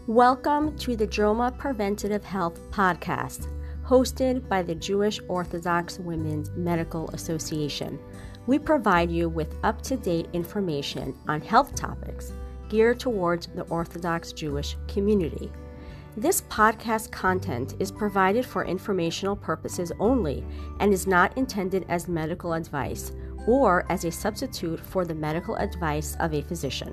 Welcome to the JOMA Preventative Health Podcast, hosted by the Jewish Orthodox Women's Medical Association. We provide you with up-to-date information on health topics geared towards the Orthodox Jewish community. This podcast content is provided for informational purposes only and is not intended as medical advice or as a substitute for the medical advice of a physician.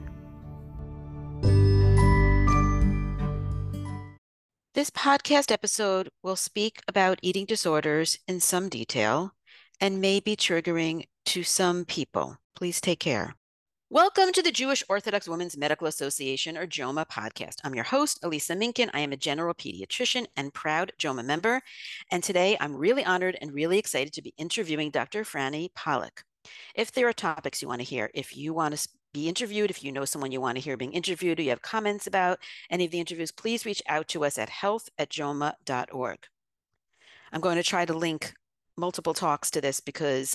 This podcast episode will speak about eating disorders in some detail and may be triggering to some people. Please take care. Welcome to the Jewish Orthodox Women's Medical Association, or JOMA podcast. I'm your host, Elisa Minkin. I am a general pediatrician and proud JOMA member. And today I'm really honored and really excited to be interviewing Dr. Franny Pollack. If there are topics you want to hear, if you want to be interviewed, if you know someone you want to hear being interviewed, or you have comments about any of the interviews, please reach out to us at health@joma.org. I'm going to try to link multiple talks to this because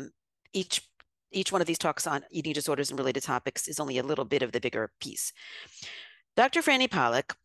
each one of these talks on eating disorders and related topics is only a little bit of the bigger piece. Dr. Franny Pollack,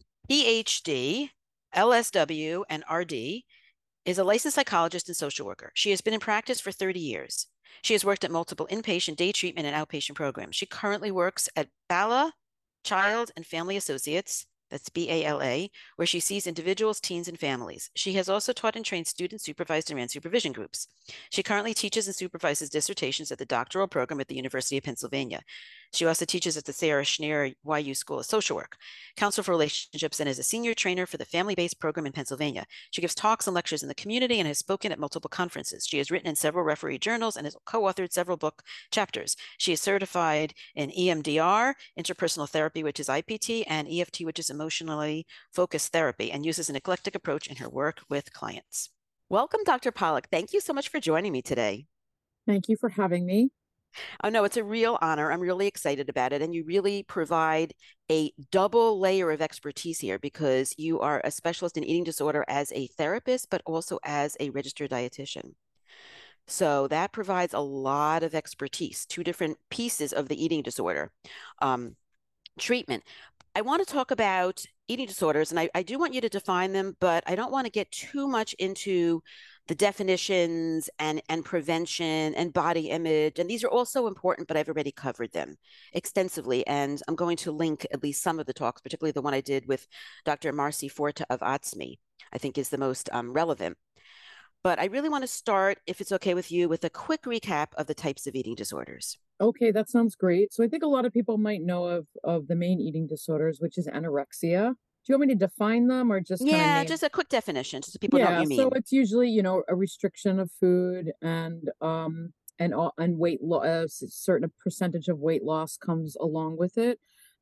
PhD, LSW, and RD, is a licensed psychologist and social worker. She has been in practice for 30 years. She has worked at multiple inpatient, day treatment, and outpatient programs. She currently works at Bala Child and Family Associates, that's BALA, where she sees individuals, teens, and families. She has also taught and trained students, supervised, and ran supervision groups. She currently teaches and supervises dissertations at the doctoral program at the University of Pennsylvania. She also teaches at the Sarah Schneer YU School of Social Work, Council for Relationships, and is a senior trainer for the family-based program in Pennsylvania. She gives talks and lectures in the community and has spoken at multiple conferences. She has written in several referee journals and has co-authored several book chapters. She is certified in EMDR, interpersonal therapy, which is IPT, and EFT, which is emotionally focused therapy, and uses an eclectic approach in her work with clients. Welcome, Dr. Pollack. Thank you so much for joining me today. Thank you for having me. Oh, no, it's a real honor. I'm really excited about it. And you really provide a double layer of expertise here because you are a specialist in eating disorder as a therapist, but also as a registered dietitian. So that provides a lot of expertise, two different pieces of the eating disorder treatment. I want to talk about eating disorders, and I do want you to define them, but I don't want to get too much into the definitions and prevention and body image. And these are also important, but I've already covered them extensively. And I'm going to link at least some of the talks, particularly the one I did with Dr. Marcy Forta of ATSME, I think is the most relevant. But I really want to start, if it's okay with you, with a quick recap of the types of eating disorders. Okay, that sounds great. So I think a lot of people might know of the main eating disorders, which is anorexia. Do you want me to define them or just kind of name? Just a quick definition, just so people know what you mean. So it's usually, a restriction of food and weight loss. A certain percentage of weight loss comes along with it.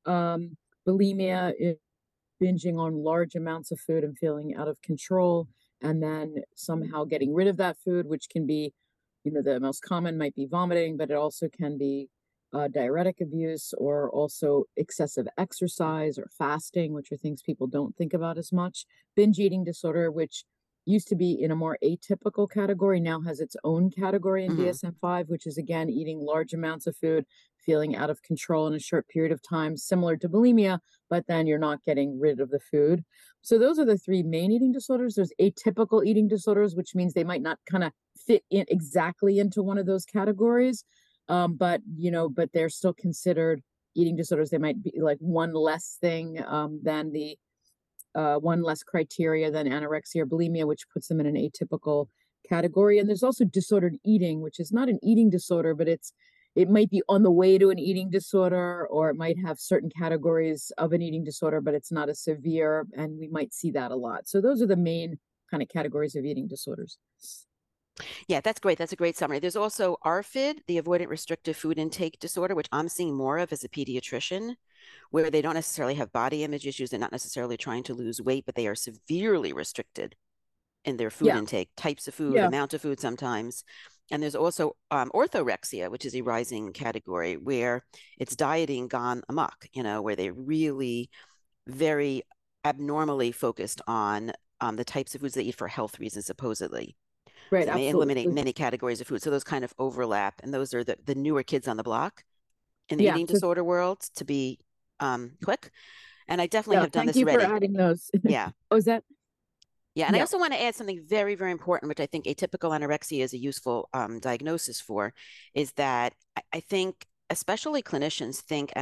Bulimia is binging on large amounts of food and feeling out of control, and then somehow getting rid of that food, which can be, the most common might be vomiting, but it also can be diuretic abuse, or also excessive exercise or fasting, which are things people don't think about as much. Binge eating disorder, which used to be in a more atypical category, now has its own category in DSM-5, which is, again, eating large amounts of food, feeling out of control in a short period of time, similar to bulimia, but then you're not getting rid of the food. So those are the three main eating disorders. There's atypical eating disorders, which means they might not kind of fit in exactly into one of those categories. But they're still considered eating disorders. They might be like one less thing than the one less criteria than anorexia or bulimia, which puts them in an atypical category. And there's also disordered eating, which is not an eating disorder, but it might be on the way to an eating disorder, or it might have certain categories of an eating disorder, but it's not as severe. And we might see that a lot. So those are the main kind of categories of eating disorders. Yeah, that's great. That's a great summary. There's also ARFID, the avoidant restrictive food intake disorder, which I'm seeing more of as a pediatrician, where they don't necessarily have body image issues. They're not necessarily trying to lose weight, but they are severely restricted in their food intake, types of food, amount of food sometimes. And there's also orthorexia, which is a rising category where it's dieting gone amok, where they're really very abnormally focused on the types of foods they eat for health reasons, supposedly. Right, so they may eliminate many categories of food. So those kind of overlap. And those are the newer kids on the block in the eating disorder world, to be quick. And I definitely Yeah, have done thank this you for already. adding those. Yeah. Oh, is that? Yeah. And I Yeah. also want to add something very, very important, which I think atypical anorexia is a useful diagnosis for, is that I think especially clinicians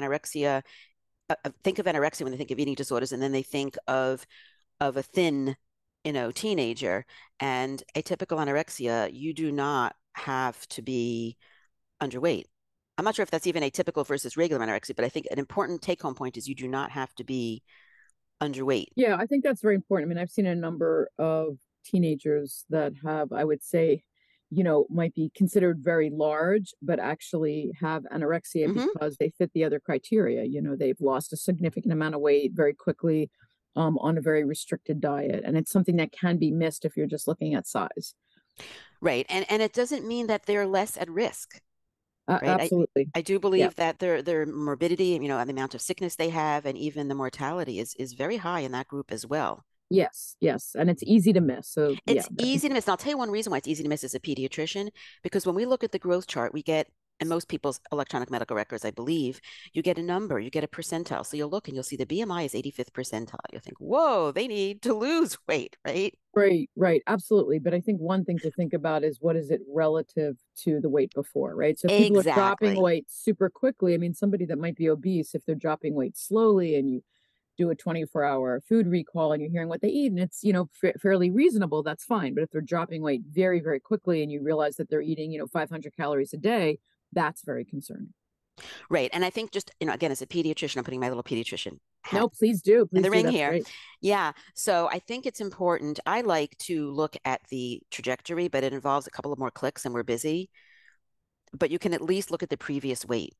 think of anorexia when they think of eating disorders, and then they think of a thin, teenager. And atypical anorexia, you do not have to be underweight. I'm not sure if that's even atypical versus regular anorexia, but I think an important take-home point is you do not have to be underweight. Yeah, I think that's very important. I mean, I've seen a number of teenagers that have, I would say, might be considered very large, but actually have anorexia Hmm. because they fit the other criteria. They've lost a significant amount of weight very quickly, on a very restricted diet. And it's something that can be missed if you're just looking at size. Right. And it doesn't mean that they're less at risk, right? Absolutely. I do Yeah. believe that their morbidity, and the amount of sickness they have, and even the mortality is very high in that group as well. Yes. Yes. And it's easy to miss. So, yeah. It's easy to miss. And I'll tell you one reason why it's easy to miss as a pediatrician, because when we look at the growth chart, we get, in most people's electronic medical records, I believe, you get a number, you get a percentile. So you'll look and you'll see the BMI is 85th percentile. You'll think, whoa, they need to lose weight, right? Right, right, absolutely. But I think one thing to think about is what is it relative to the weight before, right? So if people are dropping Exactly. weight super quickly, I mean, somebody that might be obese, if they're dropping weight slowly and you do a 24-hour food recall and you're hearing what they eat and it's, fairly reasonable, that's fine. But if they're dropping weight very, very quickly and you realize that they're eating, 500 calories a day, that's very concerning. Right. And I think just, again, as a pediatrician, I'm putting my little pediatrician hat No, please do. in Please the do. ring That's here. great. Yeah. So I think it's important. I like to look at the trajectory, but it involves a couple of more clicks and we're busy. But you can at least look at the previous weight.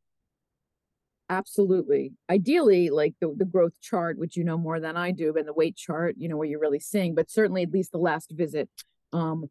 Absolutely. Ideally, like the growth chart, which you know more than I do, and the weight chart, where you're really seeing, but certainly at least the last visit um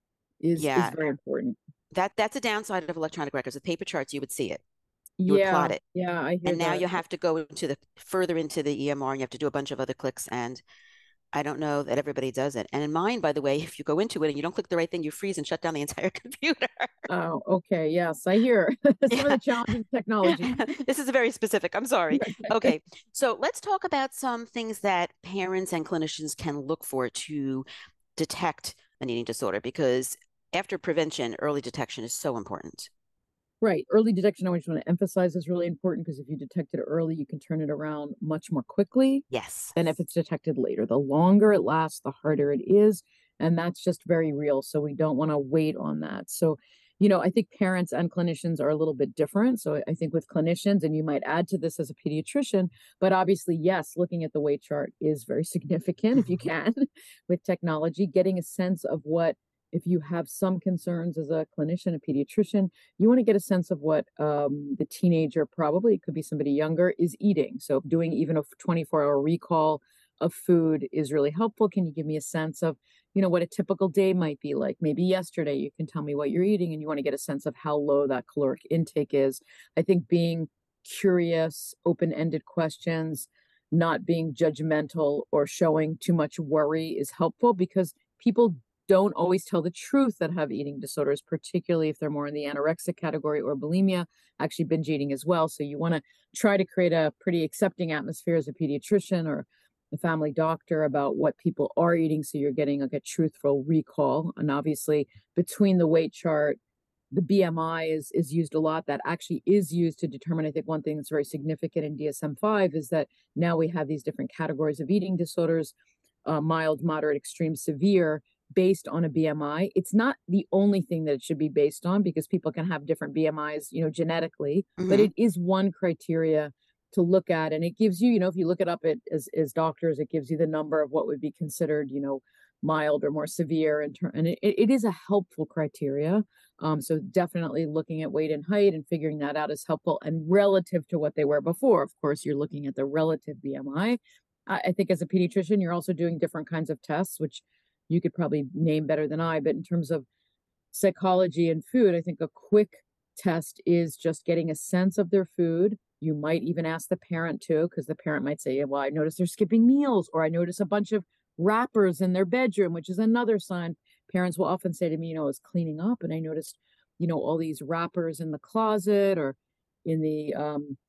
is Yeah. very important. That's a downside of electronic records. With paper charts, you would see it. You would Yeah, plot it. yeah, I hear And now that. you have to go into the further into the EMR and you have to do a bunch of other clicks. And I don't know that everybody does it. And in mine, by the way, if you go into it and you don't click the right thing, you freeze and shut down the entire computer. Oh, okay. Yes, I hear some of Yeah. the challenges of technology. This is very specific. I'm sorry. Okay. So let's talk about some things that parents and clinicians can look for to detect an eating disorder, because after prevention, early detection is so important. Right. Early detection, I just want to emphasize, is really important because if you detect it early, you can turn it around much more quickly Yes. than if it's detected later. The longer it lasts, the harder it is. And that's just very real. So we don't want to wait on that. So, I think parents and clinicians are a little bit different. So I think with clinicians, and you might add to this as a pediatrician, but obviously, yes, looking at the weight chart is very significant if you can with technology, getting a sense of what, if you have some concerns as a clinician, a pediatrician, you want to get a sense of what the teenager, probably it could be somebody younger, is eating. So doing even a 24-hour recall of food is really helpful. Can you give me a sense of, what a typical day might be like? Maybe yesterday you can tell me what you're eating and you want to get a sense of how low that caloric intake is. I think being curious, open-ended questions, not being judgmental or showing too much worry is helpful because people don't always tell the truth that have eating disorders, particularly if they're more in the anorexic category or bulimia, actually binge eating as well. So you want to try to create a pretty accepting atmosphere as a pediatrician or a family doctor about what people are eating. So you're getting like a truthful recall. And obviously between the weight chart, the BMI is used a lot. That actually is used to determine, I think one thing that's very significant in DSM-5 is that now we have these different categories of eating disorders, mild, moderate, extreme, severe, based on a BMI. It's not the only thing that it should be based on because people can have different BMIs, genetically, but Hmm. it is one criteria to look at. And it gives you, if you look it up as doctors, it gives you the number of what would be considered, mild or more severe. And it is a helpful criteria. So definitely looking at weight and height and figuring that out is helpful. And relative to what they were before, of course, you're looking at the relative BMI. I think as a pediatrician, you're also doing different kinds of tests, which you could probably name better than I. But in terms of psychology and food, I think a quick test is just getting a sense of their food. You might even ask the parent too, because the parent might say, well, I notice they're skipping meals, or I notice a bunch of wrappers in their bedroom, which is another sign. Parents will often say to me, I was cleaning up and I noticed, all these wrappers in the closet or in the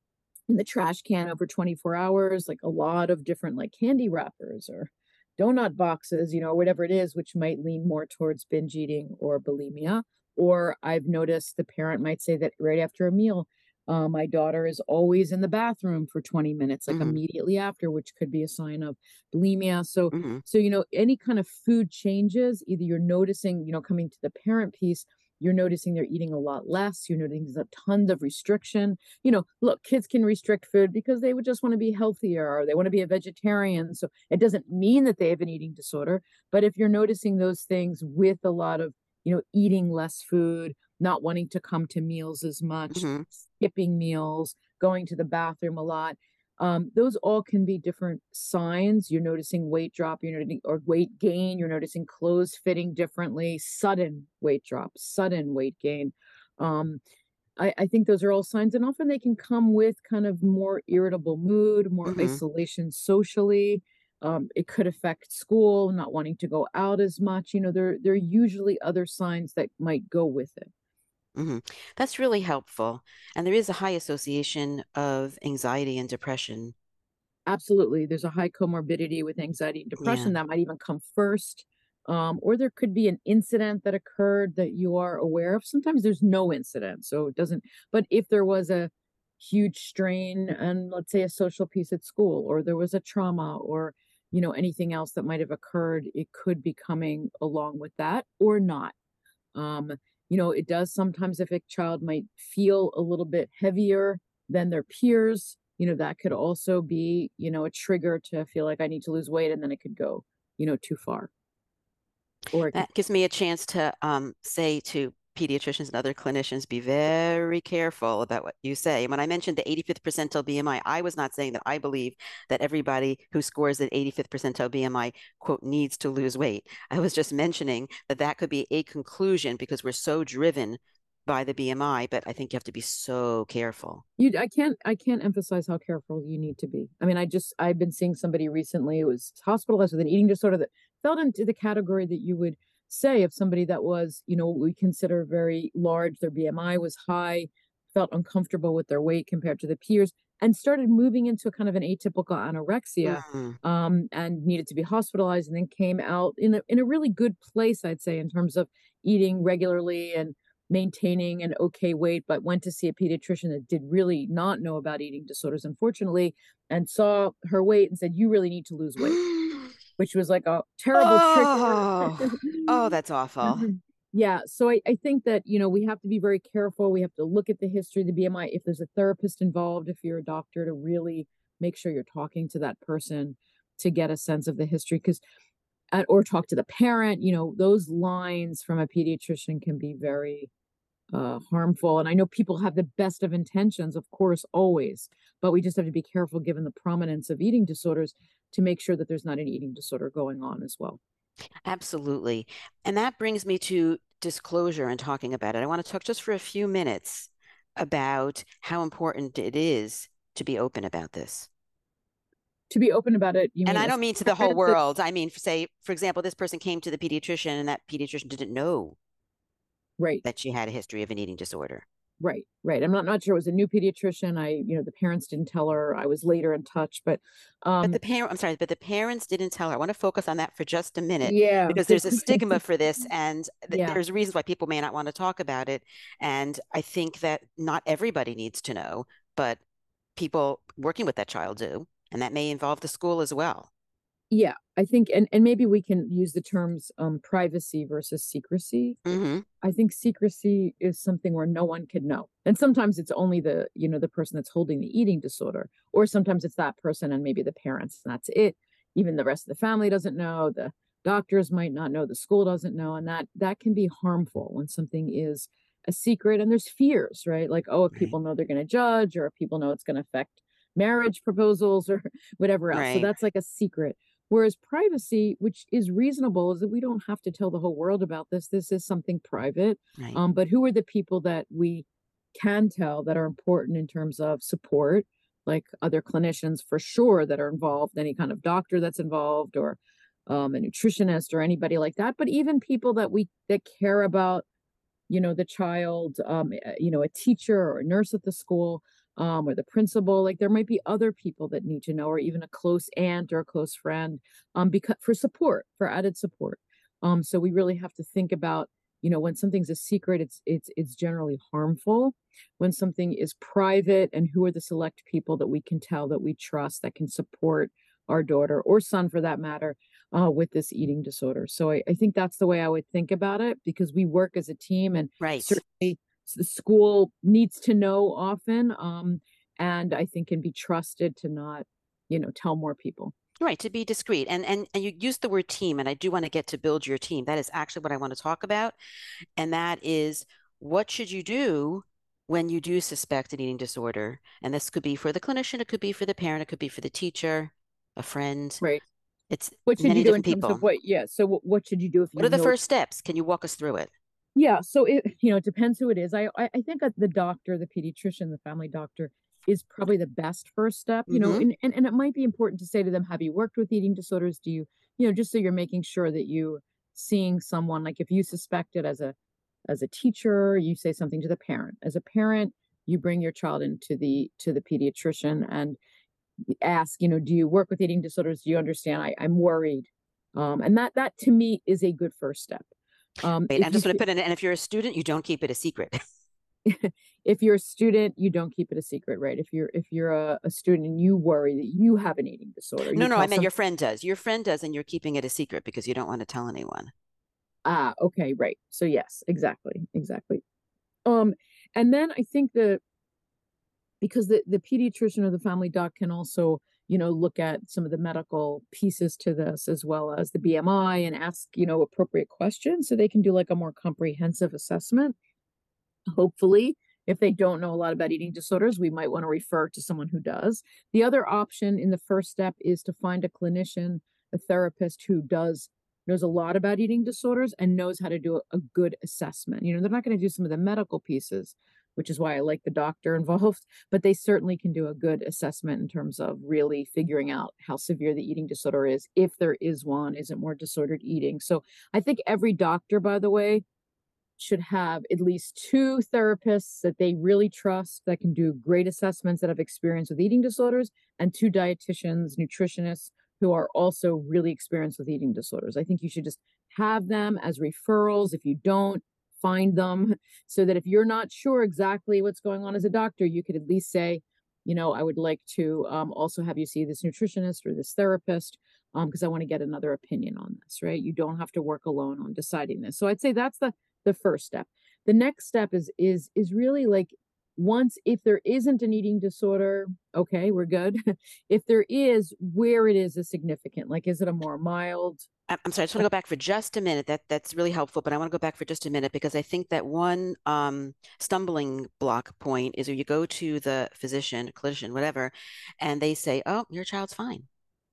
in the trash can over 24 hours, like a lot of different like candy wrappers or donut boxes, whatever it is, which might lean more towards binge eating or bulimia. Or I've noticed the parent might say that right after a meal, my daughter is always in the bathroom for 20 minutes, like Hmm. immediately after, which could be a sign of bulimia. So, Hmm. any kind of food changes, either you're noticing, coming to the parent piece, you're noticing they're eating a lot less, you're noticing there's a tons of restriction. Look, kids can restrict food because they would just want to be healthier or they want to be a vegetarian. So it doesn't mean that they have an eating disorder. But if you're noticing those things with a lot of, eating less food, not wanting to come to meals as much, Hmm. skipping meals, going to the bathroom a lot, those all can be different signs. You're noticing weight drop, you're noticing or weight gain, you're noticing clothes fitting differently, sudden weight drop, sudden weight gain. Um, I think those are all signs, and often they can come with kind of more irritable mood, more Hmm. isolation socially. It could affect school, not wanting to go out as much. There are usually other signs that might go with it. Hmm. That's really helpful. And there is a high association of anxiety and depression. Absolutely. There's a high comorbidity with anxiety and Yeah. depression that might even come first. Or there could be an incident that occurred that you are aware of. Sometimes there's no incident, so it doesn't. But if there was a huge strain and let's say a social piece at school, or there was a trauma, or anything else that might have occurred, it could be coming along with that or not. Um, it does sometimes if a child might feel a little bit heavier than their peers, that could also be, a trigger to feel like I need to lose weight and then it could go, too far. Or it could, That gives me a chance to say to pediatricians and other clinicians, be very careful about what you say. When I mentioned the 85th percentile BMI, I was not saying that I believe that everybody who scores at 85th percentile BMI, quote, needs to lose weight. I was just mentioning that that could be a conclusion because we're so driven by the BMI, but I think you have to be so careful. I can't emphasize how careful you need to be. I mean, I've been seeing somebody recently who was hospitalized with an eating disorder that fell into the category that you would say of somebody that was, we consider very large, their BMI was high, felt uncomfortable with their weight compared to the peers, and started moving into kind of an atypical anorexia, Mm, and needed to be hospitalized, and then came out in a really good place, I'd say, in terms of eating regularly and maintaining an okay weight, but went to see a pediatrician that did really not know about eating disorders, unfortunately, and saw her weight and said, "You really need to lose weight," mm. which was like a terrible trigger. Oh, oh, that's awful. Yeah, so I think that, we have to be very careful. We have to look at the history of the BMI. If there's a therapist involved, if you're a doctor, to really make sure you're talking to that person to get a sense of the history, because or talk to the parent. Those lines from a pediatrician can be very harmful. And I know people have the best of intentions, of course, always, but we just have to be careful given the prominence of eating disorders to make sure that there's not an eating disorder going on as well. Absolutely. And that brings me to disclosure and talking about it. I want to talk just for a few minutes about how important it is to be open about this. To be open about it, you And mean I as don't mean to the whole parents? world. I mean, say, for example, this person came to the pediatrician and that pediatrician didn't know Right, that she had a history of an eating disorder. right, right. I'm not sure it was a new pediatrician. The parents didn't tell her. I was later in touch, but But um, the parent, I'm sorry, but the parents didn't tell her. I want to focus on that for just a minute yeah, because good. there's a stigma for this, and Yeah, there's reasons why people may not want to talk about it. And I think that not everybody needs to know, but people working with that child do, and that may involve the school as well. yeah. I think, and maybe we can use the terms privacy versus secrecy. Hmm. I think secrecy is something where no one can know. And sometimes it's only the person that's holding the eating disorder, or sometimes it's that person and maybe the parents, and that's it. Even the rest of the family doesn't know, the doctors might not know, the school doesn't know, and that can be harmful when something is a secret and there's fears, right? Like, oh, if Right. people know they're going to judge, or if people know it's going to affect marriage proposals or whatever else. So Right. that's like a secret. Whereas privacy, which is reasonable, is that we don't have to tell the whole world about this. This is something private. Right. But who are the people that we can tell that are important in terms of support, like other clinicians for sure that are involved, any kind of doctor that's involved, or a nutritionist or anybody like that. But even people that care about, the child, a teacher or a nurse at the school, or the principal. Like there might be other people that need to know, or even a close aunt or a close friend, because for support, for added support. So we really have to think about, when something's a secret, it's generally harmful. When something is private, and who are the select people that we can tell that we trust that can support our daughter or son for that matter, with this eating disorder. So I think that's the way I would think about it, because we work as a team, and Right. certainly the school needs to know often, and I think can be trusted to not, tell more people. Right, to be discreet. And you use the word team, and I do want to get to build your team. That is actually what I want to talk about. And that is, what should you do when you do suspect an eating disorder? And this could be for the clinician, it could be for the parent, it could be for the teacher, a friend. Right. It's What should you many do in different terms of people. yeah. So what should you do if What you are the know? first steps? Can you walk us through it? Yeah, so it depends who it is. I think that the doctor, the pediatrician, the family doctor is probably the best first step, Hmm. and it might be important to say to them, have you worked with eating disorders? Do you, just so you're making sure that you seeing someone, like if you suspect it as a teacher, you say something to the parent. As a parent, you bring your child into the pediatrician and ask, do you work with eating disorders? Do you understand? I'm worried. And that to me is a good first step. Right. If I'm you just going to put in, and if you're a student, you don't keep it a secret. if you're a student, you don't keep it a secret, right? If you're a student and you worry that you have an eating disorder, No, you no, I tell meant some your friend does. Your friend does, and you're keeping it a secret because you don't want to tell anyone. okay, right. So yes, exactly, exactly. Um, and then I think because the pediatrician or the family doc can also, look at some of the medical pieces to this, as well as the BMI, and ask, appropriate questions, so they can do like a more comprehensive assessment. Hopefully, if they don't know a lot about eating disorders, we might want to refer to someone who does. The other option in the first step is to find a clinician, a therapist who knows a lot about eating disorders and knows how to do a good assessment. They're not going to do some of the medical pieces, which is why I like the doctor involved, but they certainly can do a good assessment in terms of really figuring out how severe the eating disorder is, if there is one. Is it more disordered eating? So I think every doctor, by the way, should have at least two therapists that they really trust, that can do great assessments, that have experience with eating disorders, and two dietitians, nutritionists who are also really experienced with eating disorders. I think you should just have them as referrals. If you don't, find them, so that if you're not sure exactly what's going on as a doctor, you could at least say, I would like to also have you see this nutritionist or this therapist, because I want to get another opinion on this, right? You don't have to work alone on deciding this. So I'd say that's the first step. The next step is really like, once, if there isn't an eating disorder, okay, we're good. If there is, where it is significant. Like, is it a more mild? I'm sorry, I just want to go back for just a minute. That's really helpful, but I want to go back for just a minute because I think that one stumbling block point is where you go to the physician, clinician, whatever, and they say, "Oh, your child's fine."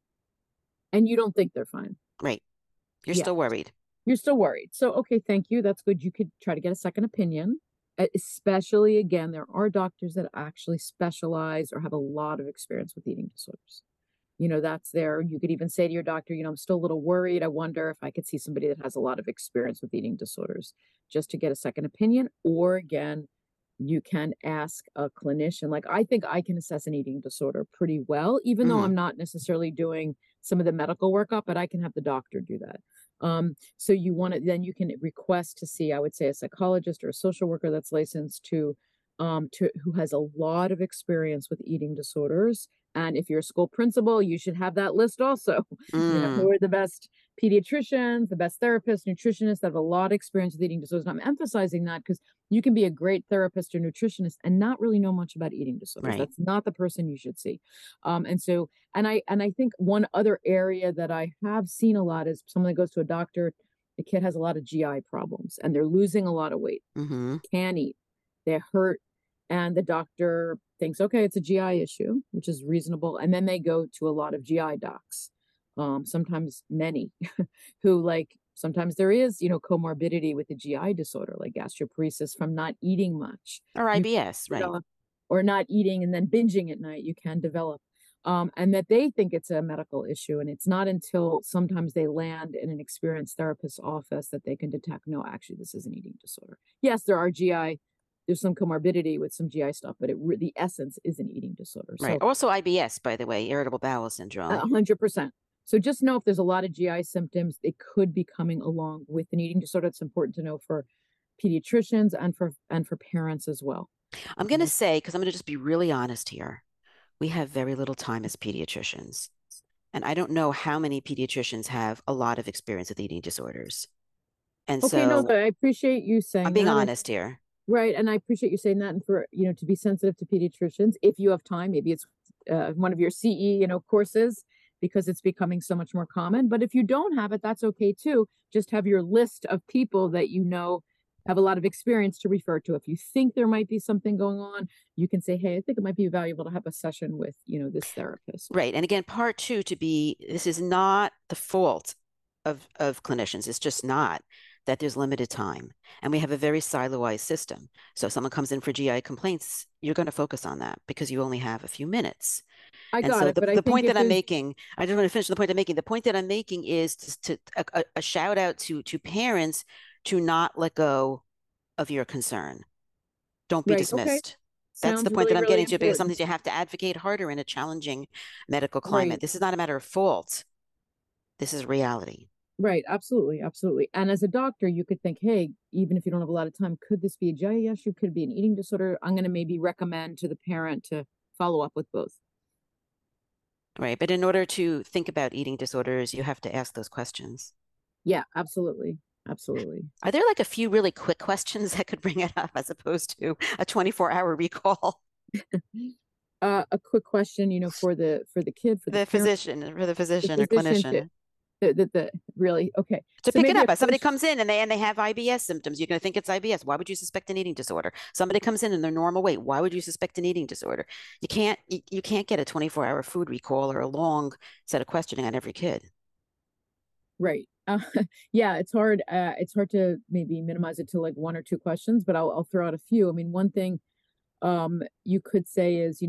And you don't think they're fine. Right. You're Yeah, still worried. you're still worried. So, okay, thank you. That's good. You could try to get a second opinion. Especially, again, there are doctors that actually specialize or have a lot of experience with eating disorders. That's there. You could even say to your doctor, I'm still a little worried. I wonder if I could see somebody that has a lot of experience with eating disorders, just to get a second opinion. Or again, you can ask a clinician. Like, I think I can assess an eating disorder pretty well, even though Hmm. I'm not necessarily doing some of the medical workup, but I can have the doctor do that. So then you can request to see, I would say, a psychologist or a social worker that's licensed to who has a lot of experience with eating disorders. And if you're a school principal, you should have that list also. Mm. Who are the best pediatricians, the best therapists, nutritionists that have a lot of experience with eating disorders. And I'm emphasizing that because you can be a great therapist or nutritionist and not really know much about eating disorders. Right. That's not the person you should see. And I think one other area that I have seen a lot is someone that goes to a doctor. The kid has a lot of GI problems and they're losing a lot of weight. Hmm. Can't eat. They're hurt. And the doctor thinks, okay, it's a GI issue, which is reasonable. And then they go to a lot of GI docs, sometimes many, who, like, sometimes there is, comorbidity with the GI disorder, like gastroparesis from not eating much. Or You IBS, can right? develop, or not eating and then binging at night, you can develop. And that they think it's a medical issue. And it's not until sometimes they land in an experienced therapist's office that they can detect, no, actually, this is an eating disorder. Yes, there are GI there's some comorbidity with some GI stuff, but the essence is an eating disorder. Right. So Also IBS, by the way, irritable bowel syndrome. 100%. So just know if there's a lot of GI symptoms, it could be coming along with an eating disorder. It's important to know for pediatricians and for parents as well. I'm going to say, because I'm going to just be really honest here, we have very little time as pediatricians. And I don't know how many pediatricians have a lot of experience with eating disorders. And Okay, no, but I appreciate you saying I'm being that. honest here. Right. And I appreciate you saying that. And for, to be sensitive to pediatricians, if you have time, maybe it's one of your CE, courses, because it's becoming so much more common. But if you don't have it, that's okay too. Just have your list of people that have a lot of experience to refer to. If you think there might be something going on, you can say, hey, I think it might be valuable to have a session with, this therapist. Right. And again, part two this is not the fault of clinicians. It's just not that there's limited time. And we have a very siloized system. So if someone comes in for GI complaints, you're going to focus on that because you only have a few minutes. I got it. But the point that I'm making, I just want to finish the point I'm making. The point that I'm making is a shout out to parents to not let go of your concern. Don't be dismissed. Okay. That's the point that I'm getting to, because sometimes you have to advocate harder in a challenging medical climate. Right. This is not a matter of fault. This is reality. Right. Absolutely. Absolutely. And as a doctor, you could think, hey, even if you don't have a lot of time, could this be a GI issue? Could it be an eating disorder? I'm going to maybe recommend to the parent to follow up with both. Right. But in order to think about eating disorders, you have to ask those questions. Yeah, absolutely. Absolutely. Are there like a few really quick questions that could bring it up as opposed to a 24-hour recall? A quick question, for the kid, for the physician or clinician. Really okay to pick it up. As somebody comes in and they have IBS symptoms, you're going to think it's IBS. Why would you suspect an eating disorder? Somebody comes in and they're normal weight. Why would you suspect an eating disorder? You can't get a 24-hour food recall or a long set of questioning on every kid. Right. Yeah, it's hard. It's hard to maybe minimize it to like one or two questions, but I'll throw out a few. I mean, one thing you could say is,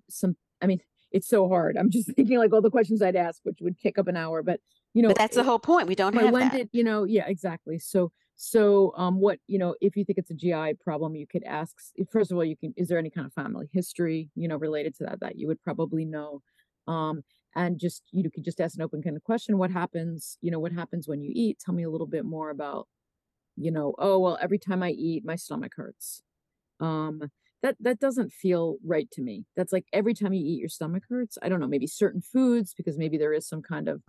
it's so hard. I'm just thinking like all the questions I'd ask, which would take up an hour, but but that's the whole point. We don't have that. Yeah, exactly. So what, if you think it's a GI problem, you could ask, first of all, is there any kind of family history, related to that you would probably know. And just, you could just ask an open kind of question. What happens when you eat? Tell me a little bit more about, oh, well, every time I eat, my stomach hurts. That doesn't feel right to me. That's like every time you eat, your stomach hurts. I don't know, maybe certain foods, because maybe there is some kind of,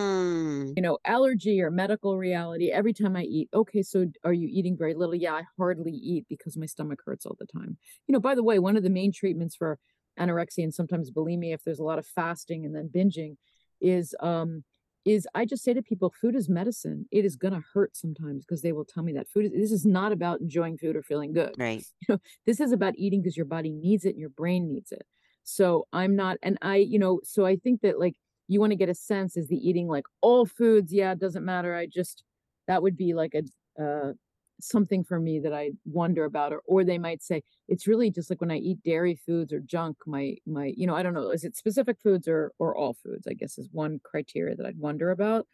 allergy or medical reality. Every time I eat, okay, so are you eating very little? Yeah, I hardly eat because my stomach hurts all the time. By the way, one of the main treatments for anorexia and sometimes bulimia, if there's a lot of fasting and then binging, is I just say to people, food is medicine. It is going to hurt sometimes because they will tell me that this is not about enjoying food or feeling good. Right. This is about eating because your body needs it and your brain needs it. So I'm not, and so I think that like, you want to get a sense, is the eating like all foods? Yeah, it doesn't matter. That would be like something for me that I wonder about, or they might say, it's really just like when I eat dairy foods or junk, my, I don't know, is it specific foods or all foods, I guess is one criteria that I'd wonder about.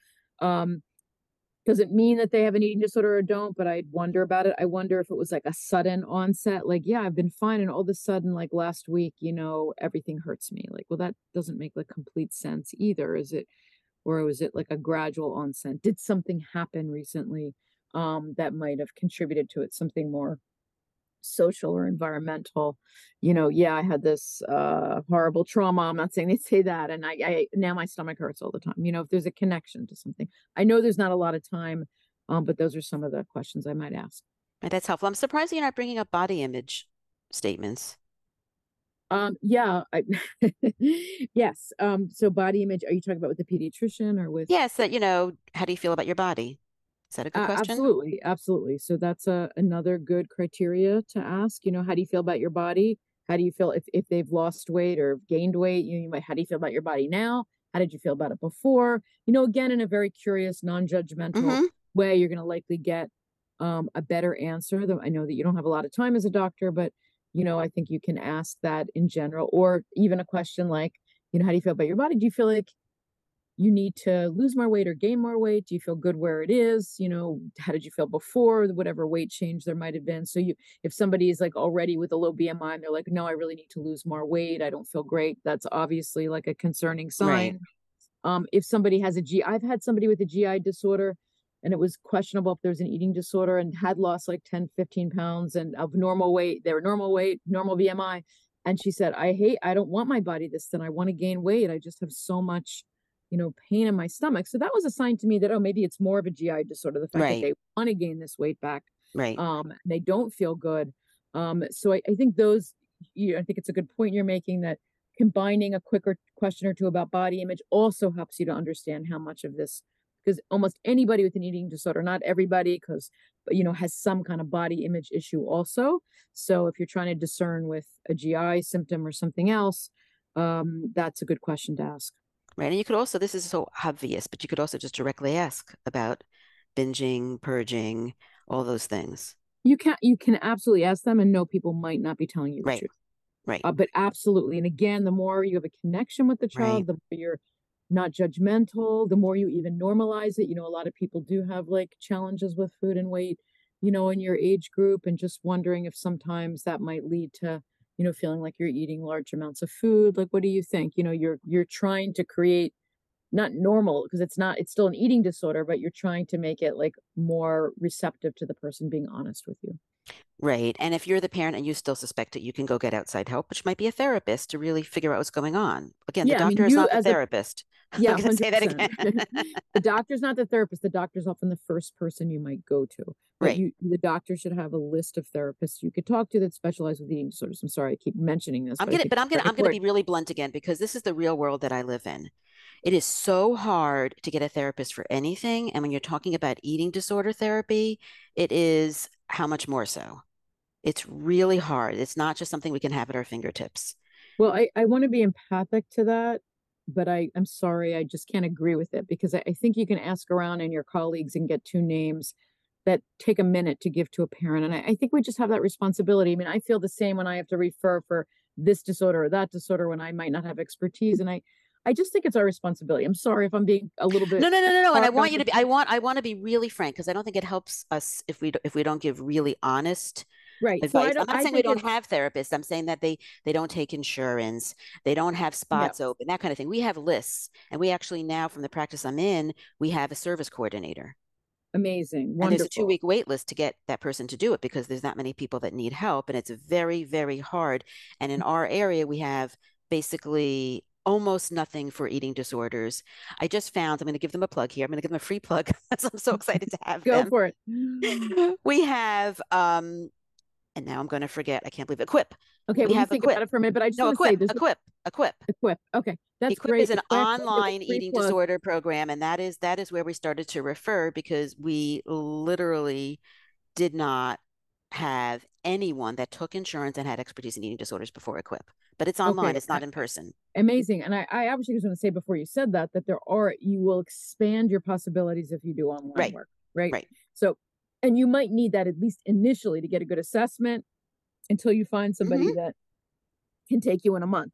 Does it mean that they have an eating disorder or don't? But I'd wonder about it. I wonder if it was like a sudden onset, like, yeah, I've been fine. And all of a sudden, like last week, everything hurts me. Like, well, that doesn't make like complete sense either. Or was it like a gradual onset? Did something happen recently that might have contributed to it? Something more social or environmental, yeah, I had this horrible trauma. I'm not saying they say that. And I now my stomach hurts all the time. If there's a connection to something. I know there's not a lot of time, but those are some of the questions I might ask. That's helpful. I'm surprised you're not bringing up body image statements. Yeah. Yes. So body image, are you talking about with the pediatrician or with? Yes. That, how do you feel about your body? Is that a good question? Absolutely. Absolutely. So that's another good criteria to ask. How do you feel about your body? How do you feel if they've lost weight or gained weight? How do you feel about your body now? How did you feel about it before? Again, in a very curious, non-judgmental way, you're going to likely get a better answer. Though I know that you don't have a lot of time as a doctor, but, I think you can ask that in general, or even a question like, how do you feel about your body? Do you feel like you need to lose more weight or gain more weight? Do you feel good where it is? How did you feel before, whatever weight change there might have been? So if somebody is like already with a low BMI and they're like, no, I really need to lose more weight, I don't feel great, that's obviously like a concerning Right. sign. If somebody has I've had somebody with a GI disorder and it was questionable if there's an eating disorder and had lost like 10, 15 pounds and of normal weight, they were normal weight, normal BMI. And she said, I don't want my body this thin. I want to gain weight. I just have so much, pain in my stomach. So that was a sign to me that, oh, maybe it's more of a GI disorder. The fact that Right. they want to gain this weight back. Right. They don't feel good. So I think I think it's a good point you're making that combining a quicker question or two about body image also helps you to understand how much of this, because almost anybody with an eating disorder, not everybody, because has some kind of body image issue also. So if you're trying to discern with a GI symptom or something else, that's a good question to ask. Right. And you could also, this is so obvious, but you could also just directly ask about binging, purging, all those things. You can absolutely ask them, and no, people might not be telling you the Right. truth. Right. But absolutely. And again, the more you have a connection with the child, Right. the more you're not judgmental, the more you even normalize it. A lot of people do have like challenges with food and weight, in your age group, and just wondering if sometimes that might lead to, feeling like you're eating large amounts of food. Like, what do you think? You're trying to create not normal, because it's still an eating disorder, but you're trying to make it like more receptive to the person being honest with you. Right. And if you're the parent and you still suspect it, you can go get outside help, which might be a therapist to really figure out what's going on. Again, the Yeah, I mean, doctor is you not the as a therapist. I'm Yeah, going to say that 100%. again. The doctor's not the therapist. The doctor's often the first person you might go to. But Right. the doctor should have a list of therapists you could talk to that specialize with eating disorders. I'm sorry, I keep mentioning this, but I think it's very I'm gonna be important. really blunt again because this is the real world that I live in. It is so hard to get a therapist for anything. And when you're talking about eating disorder therapy, it is how much more so. It's really hard. It's not just something we can have at our fingertips. Well, I want to be empathic to that, but I'm sorry, I just can't agree with it, because I think you can ask around in your colleagues and get two names that take a minute to give to a parent. And I think we just have that responsibility. I mean, I feel the same when I have to refer for this disorder or that disorder when I might not have expertise. And I just think it's our responsibility. I'm sorry if I'm being a little bit No. And I hard on want you to be, I want to be really frank because I don't think it helps us if we don't give really honest right. So advice. I'm not I saying we think don't it's have therapists. I'm saying that they don't take insurance. They don't have no, spots open, that kind of thing. We have lists. And we actually now, from the practice I'm in, we have a service coordinator. amazing, And there's a wonderful. 2 week wait list to get that person to do it because there's not many people that need help. And it's very, very hard. And in our area, we have basically almost nothing for eating disorders. I just found, I'm going to give them a plug here. I'm going to give them a free plug because I'm so excited to have Go them. for it. We have, and now I'm going to forget, I can't believe it, Equip. Okay, We well, you have think Equip. about it for a minute, but I just No, want to say there's Equip. Equip. Okay, that's Equip great. is an Equip, online free eating plug. disorder program, and that is where we started to refer because we literally did not have anyone that took insurance and had expertise in eating disorders before Equip. But it's online, Okay, it's not in person. amazing. And I obviously just want to say before you said that you will expand your possibilities if you do online Right. work, right? Right. So, and you might need that at least initially to get a good assessment until you find somebody that can take you in a month.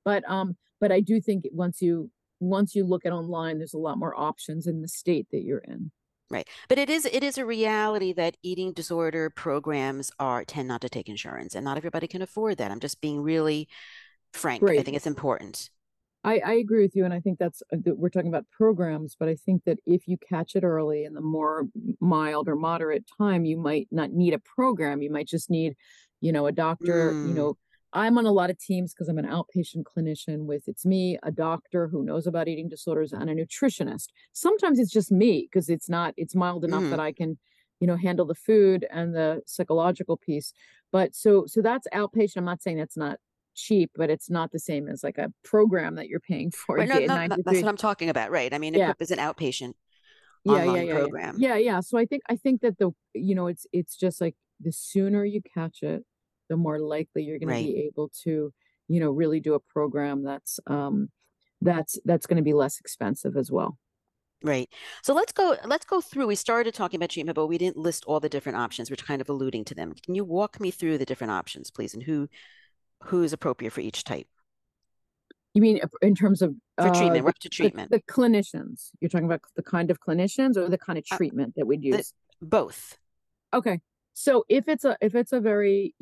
But I do think once you look at online, there's a lot more options in the state that you're in. Right. But it is a reality that eating disorder programs tend not to take insurance, and not everybody can afford that. I'm just being really frank. I Great. think it's important. I agree with you, and I think that's we're talking about programs, but I think that if you catch it early in the more mild or moderate time, you might not need a program. You might just need, a doctor. I'm on a lot of teams because I'm an outpatient clinician it's me, a doctor who knows about eating disorders, and a nutritionist. Sometimes it's just me because it's mild enough that I can, handle the food and the psychological piece. But so that's outpatient. I'm not saying that's not cheap, but it's not the same as like a program that you're paying for. Right. No, that's what I'm talking about. Right. I mean, Yeah. Equip is an outpatient Yeah, online program. Yeah. So I think that it's just like the sooner you catch it, the more likely you're going to Right. be able to, really do a program that's going to be less expensive as well. Right. So let's go through. We started talking about treatment, but we didn't list all the different options. We're kind of alluding to them. Can you walk me through the different options, please, and who is appropriate for each type? You mean in terms of For treatment, we're The up to treatment. the clinicians. You're talking about the kind of clinicians or the kind of Uh, treatment that we'd use? Both. Okay. So if it's a very,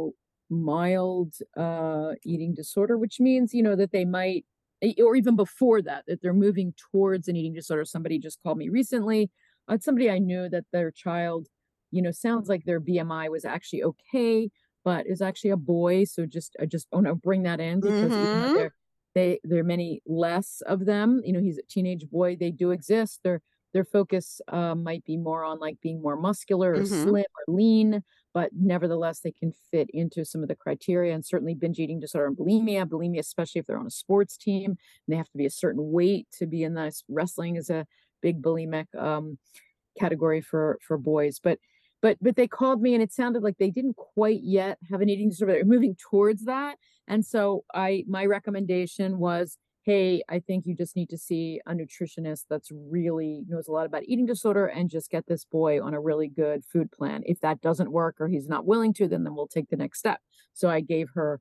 mild eating disorder, which means, that they might or even before that, that they're moving towards an eating disorder. Somebody just called me recently. It's somebody I knew that their child, sounds like their BMI was actually okay, but is actually a boy. So I just want to bring that in because even though Mm-hmm. there are many less of them, he's a teenage boy, they do exist. Their focus might be more on like being more muscular or Mm-hmm. slim or lean, but nevertheless, they can fit into some of the criteria. And certainly, binge eating disorder and bulimia, especially if they're on a sports team, and they have to be a certain weight to be in this. Wrestling is a big bulimic category for boys, but they called me and it sounded like they didn't quite yet have an eating disorder. They're moving towards that, and so my recommendation was, hey, I think you just need to see a nutritionist that's really knows a lot about eating disorder and just get this boy on a really good food plan. If that doesn't work or he's not willing to, then we'll take the next step. So I gave her,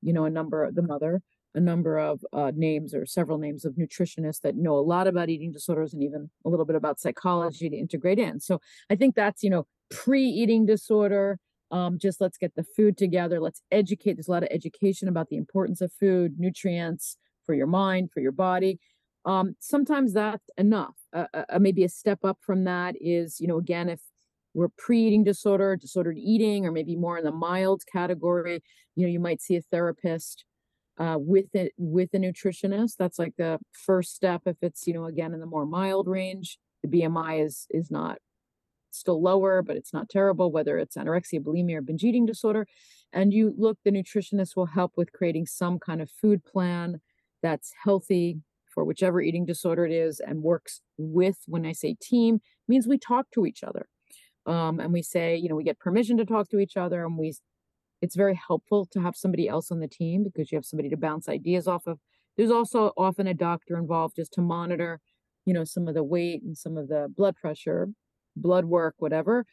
the mother, a number of names or several names of nutritionists that know a lot about eating disorders and even a little bit about psychology to integrate in. So I think that's, pre-eating disorder. Just let's get the food together. Let's educate. There's a lot of education about the importance of food, nutrients for your mind, for your body. Sometimes that's enough. Maybe a step up from that is, again, if we're pre-eating disorder, disordered eating, or maybe more in the mild category, you might see a therapist with a nutritionist. That's like the first step. If it's, again, in the more mild range, the BMI is not still lower, but it's not terrible, whether it's anorexia, bulimia, or binge eating disorder. And the nutritionist will help with creating some kind of food plan that's healthy for whichever eating disorder it is and works with, when I say team, means we talk to each other. And we say, we get permission to talk to each other, and it's very helpful to have somebody else on the team because you have somebody to bounce ideas off of. There's also often a doctor involved just to monitor, some of the weight and some of the blood pressure, blood work, whatever.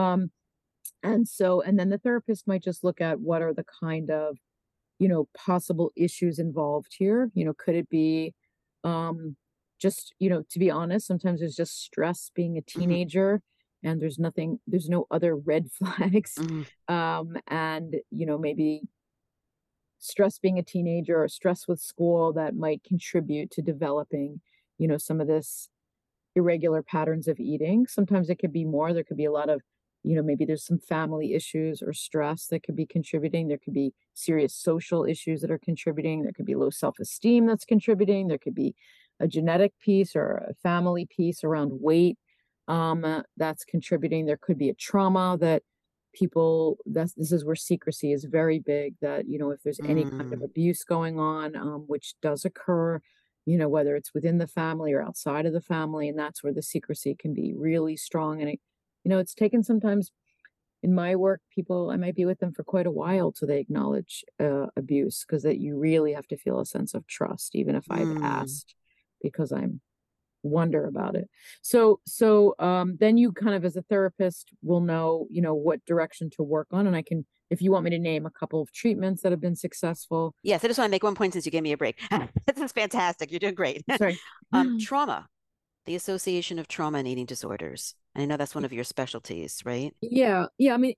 And then the therapist might just look at what are the kind of, possible issues involved here. Could it be just, to be honest, sometimes there's just stress being a Mm-hmm. teenager and there's no other red flags. Mm-hmm. And, maybe stress being a teenager or stress with school that might contribute to developing, some of this irregular patterns of eating. Sometimes it could be more. There could be a lot of, maybe there's some family issues or stress that could be contributing. There could be serious social issues that are contributing. There could be low self-esteem that's contributing. There could be a genetic piece or a family piece around weight that's contributing. There could be a trauma that this is where secrecy is very big, that, if there's any kind of abuse going on, which does occur, whether it's within the family or outside of the family, and that's where the secrecy can be really strong. And it's taken sometimes in my work, I might be with them for quite a while till they acknowledge abuse, because that you really have to feel a sense of trust, even if I've asked, because I'm wonder about it. So then you kind of, as a therapist, will know, what direction to work on. And I can, if you want me to name a couple of treatments that have been successful. Yes, I just want to make one point since you gave me a break. This is fantastic. You're doing great. Sorry. Trauma, the Association of Trauma and Eating Disorders. I know that's one of your specialties, right? Yeah. I mean,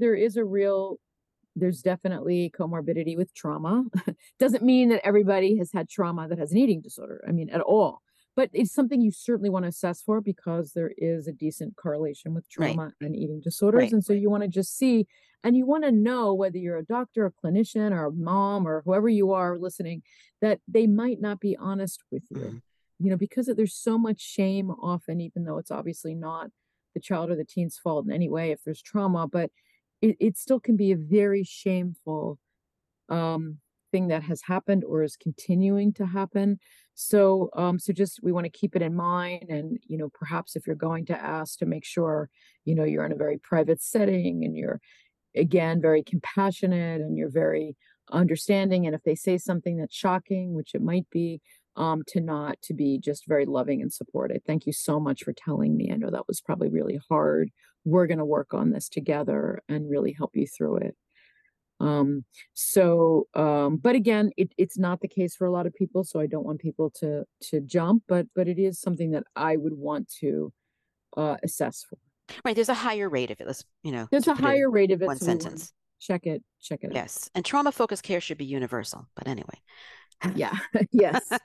there's definitely comorbidity with trauma. Doesn't mean that everybody has had trauma that has an eating disorder. I mean, at all. But it's something you certainly want to assess for, because there is a decent correlation with trauma and eating disorders. Right. And so you want to just see, and you want to know, whether you're a doctor, a clinician, or a mom, or whoever you are listening, that they might not be honest with you, because there's so much shame often, even though it's obviously not the child or the teen's fault in any way if there's trauma, but it still can be a very shameful thing that has happened or is continuing to happen. So just, we want to keep it in mind. And, perhaps if you're going to ask, to make sure, you're in a very private setting and you're, again, very compassionate and you're very understanding. And if they say something that's shocking, which it might be, to be just very loving and supportive. Thank you so much for telling me. I know that was probably really hard. We're going to work on this together and really help you through it. But again, it's not the case for a lot of people, so I don't want people to jump, but it is something that I would want to assess for. Right. There's a higher rate of it. Let's, There's to a put it in higher rate of it, one so we want to sentence. check it out. Yes. And trauma focused care should be universal. But anyway. Yeah. Yes.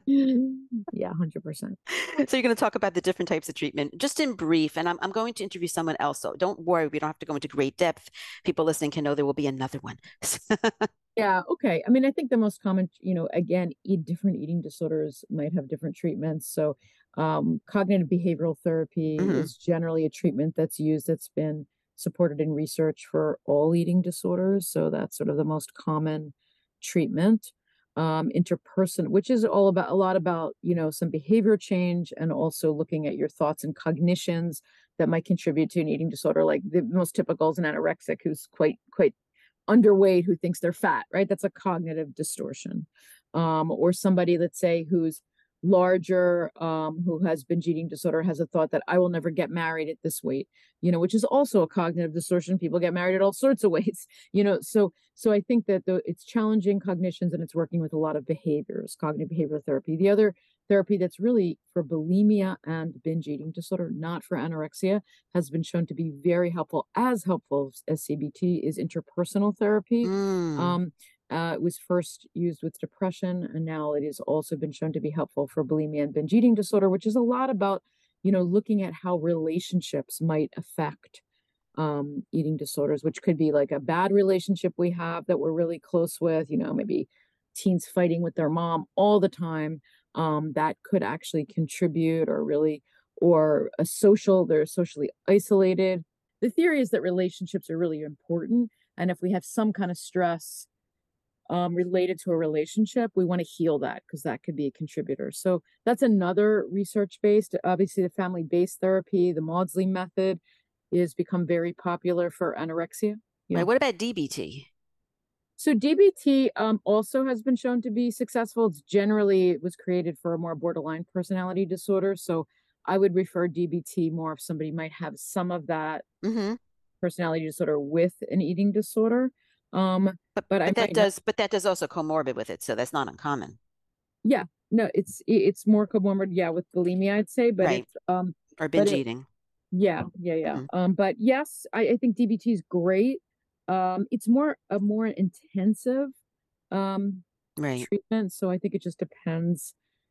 Yeah, 100%. So you're going to talk about the different types of treatment, just in brief, and I'm going to interview someone else. So don't worry, we don't have to go into great depth. People listening can know there will be another one. Yeah, okay. I mean, I think the most common, again, different eating disorders might have different treatments. So, cognitive behavioral therapy Mhm. is generally a treatment that's used, that's been supported in research for all eating disorders. So that's sort of the most common treatment. Interperson, which is all about a lot about, some behavior change and also looking at your thoughts and cognitions that might contribute to an eating disorder. Like the most typical is an anorexic who's quite underweight who thinks they're fat, right? That's a cognitive distortion. Or somebody, let's say, who's larger, who has binge eating disorder, has a thought that I will never get married at this weight, which is also a cognitive distortion. People get married at all sorts of weights, so I think that it's challenging cognitions and it's working with a lot of behaviors, cognitive behavioral therapy. The other therapy that's really for bulimia and binge eating disorder, not for anorexia, has been shown to be very helpful, as helpful as CBT, is interpersonal therapy. Mm. It was first used with depression, and now it has also been shown to be helpful for bulimia and binge eating disorder, which is a lot about, looking at how relationships might affect eating disorders, which could be like a bad relationship we have that we're really close with, maybe teens fighting with their mom all the time. That could actually contribute, or they're socially isolated. The theory is that relationships are really important. And if we have some kind of stress related to a relationship, we want to heal that because that could be a contributor. So that's another research based. Obviously, the family based therapy, the Maudsley method, is become very popular for anorexia. Yeah. Right. What about DBT? So DBT also has been shown to be successful. It was created for a more borderline personality disorder. So I would refer DBT more if somebody might have some of that Mm-hmm. personality disorder with an eating disorder. But I might not. But that does also comorbid with it, so that's not uncommon. Yeah, no, it's more comorbid, yeah, with bulimia, I'd say, but Right. it's Or but binge it eating. yeah, yeah, yeah. Mhm. But yes, I think DBT is great. It's more intensive um Right. treatment, so I think it just depends.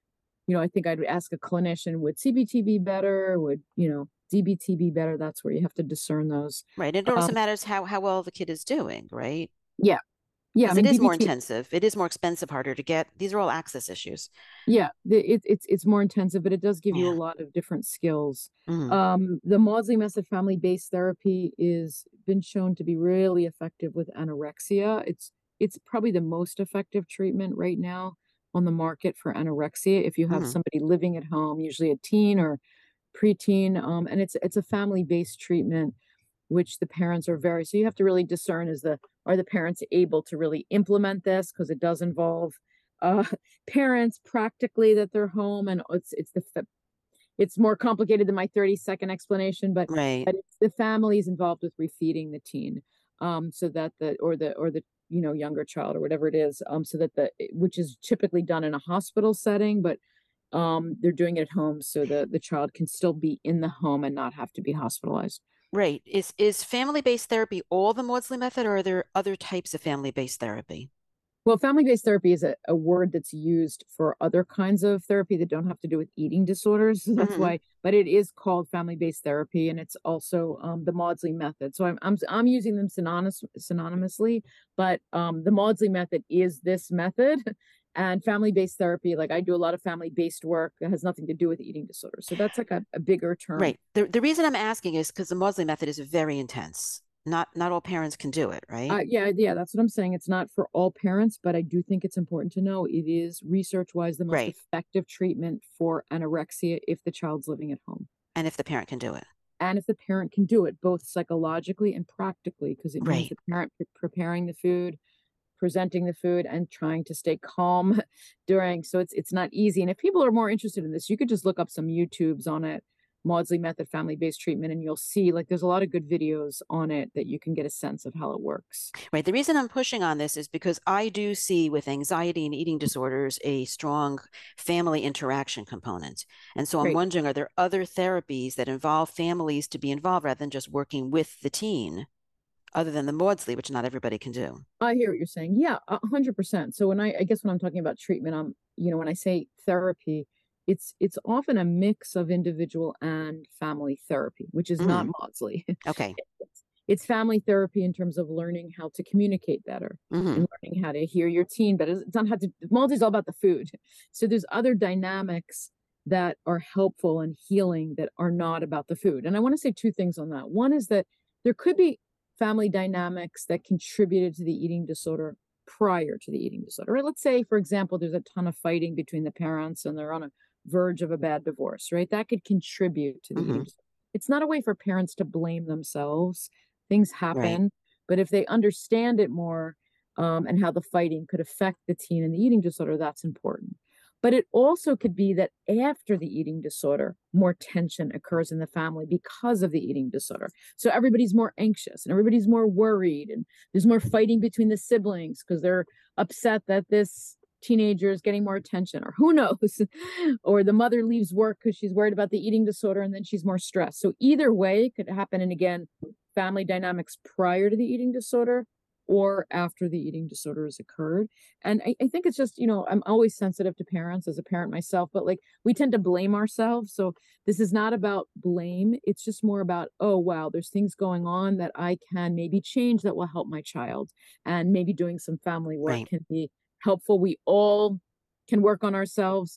I think I'd ask a clinician, would CBT be better? Would, DBT be better? That's where you have to discern those. Right. It also Um, matters how well the kid is doing, right? yeah, yeah. I Because it mean, is more DBT. intensive. It is more expensive, harder to get. These are all access issues. Yeah, it's more intensive, but it does give you a Yeah. lot of different skills. Mhm. The Maudsley method, family-based therapy, is been shown to be really effective with anorexia. It's probably the most effective treatment right now on the market for anorexia. If you have Mhm. somebody living at home, usually a teen or preteen, and it's a family-based treatment, which the parents are very. So you have to really discern, are the parents able to really implement this, because it does involve uh parents practically that they're home, and it's more complicated than my 30-second explanation, Right. but it's the families involved with refeeding the teen, so that the younger child or whatever it is, so that which is typically done in a hospital setting, but they're doing it at home so the child can still be in the home and not have to be hospitalized. Right. Is family-based therapy all the Maudsley method, or are there other types of family-based therapy? Well, family-based therapy is a word that's used for other kinds of therapy that don't have to do with eating disorders. So that's Mhm. why, but it is called family-based therapy, and it's also the Maudsley method. So I'm using them synonymously, but the Maudsley method is this method, and family-based therapy, like I do a lot of family-based work that has nothing to do with eating disorders. So that's like a bigger term. Right. The reason I'm asking is because the Maudsley method is very intense. Not all parents can do it, right? Yeah, that's what I'm saying. It's not for all parents, but I do think it's important to know it is research-wise the most Right. effective treatment for anorexia if the child's living at home. And if the parent can do it. And if the parent can do it, both psychologically and practically, because it means Right. the parent preparing the food, presenting the food, and trying to stay calm during. So it's not easy. And if people are more interested in this, you could just look up some YouTubes on it. Maudsley Method family-based treatment, and you'll see like there's a lot of good videos on it that you can get a sense of how it works. Right. The reason I'm pushing on this is because I do see with anxiety and eating disorders a strong family interaction component. And so I'm Right. wondering, are there other therapies that involve families to be involved rather than just working with the teen, other than the Maudsley, which not everybody can do? I hear what you're saying. Yeah, 100%. So I guess when I'm talking about treatment, when I say therapy, it's often a mix of individual and family therapy, which is not Maudsley. Okay. It's family therapy in terms of learning how to communicate better and learning how to hear your teen better. It's not how to, Maudsley's all about the food. So there's other dynamics that are helpful and healing that are not about the food. And I want to say two things on that. One is that there could be family dynamics that contributed to the eating disorder prior to the eating disorder. Right? Let's say, for example, there's a ton of fighting between the parents and they're on a verge of a bad divorce, right? That could contribute to the eating disorder. It's not a way for parents to blame themselves. Things happen, Right. but if they understand it more, and how the fighting could affect the teen and the eating disorder, that's important. But it also could be that after the eating disorder, more tension occurs in the family because of the eating disorder. So everybody's more anxious and everybody's more worried, and there's more fighting between the siblings because they're upset that this teenager is getting more attention, or who knows, or the mother leaves work because she's worried about the eating disorder and then she's more stressed. So either way it could happen. And again, family dynamics prior to the eating disorder or after the eating disorder has occurred. And I think it's just, I'm always sensitive to parents as a parent myself, but like we tend to blame ourselves. So this is not about blame. It's just more about, oh, wow, there's things going on that I can maybe change that will help my child. And maybe doing some family work Right. can be helpful. We all can work on ourselves,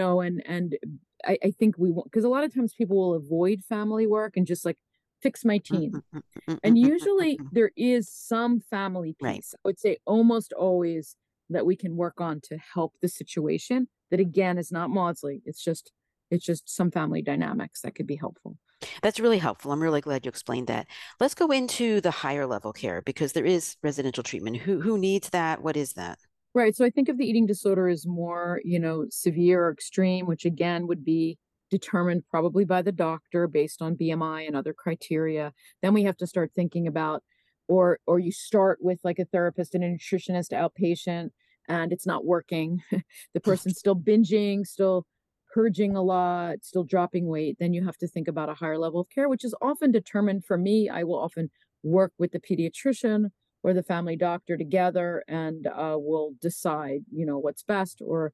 and I think we want, because a lot of times people will avoid family work and just like fix my teen. And usually there is some family Right. piece, I would say almost always, that we can work on to help the situation. That again is not Maudsley. It's just some family dynamics that could be helpful. That's really helpful. I'm really glad you explained that. Let's go into the higher level care because there is residential treatment. Who needs that? What is that? Right. So I think of the eating disorder as more, severe or extreme, which again would be determined probably by the doctor based on BMI and other criteria. Then we have to start thinking about, or you start with like a therapist and a nutritionist outpatient, and it's not working. The person's still binging, still purging a lot, still dropping weight. Then you have to think about a higher level of care, which is often determined. For me, I will often work with the pediatrician or the family doctor together, and we'll decide, what's best. Or,